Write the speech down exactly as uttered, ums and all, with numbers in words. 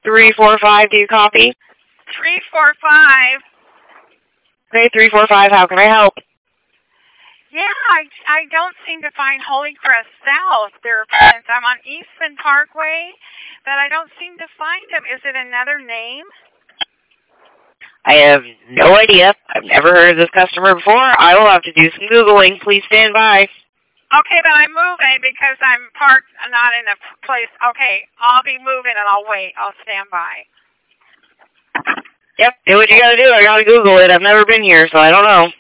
three four five, do you copy? three four five. Okay, three four five, how can I help? Yeah, I, I don't seem to find Holy Crest South. There, friends. I'm on Eastman Parkway, but I don't seem to find them. Is it another name? I have no idea. I've never heard of this customer before. I will have to do some Googling. Please stand by. Okay, but I'm moving because I'm parked not in a place. Okay, I'll be moving and I'll wait. I'll stand by. Yep, do what you gotta do. I gotta Google it. I've never been here, so I don't know.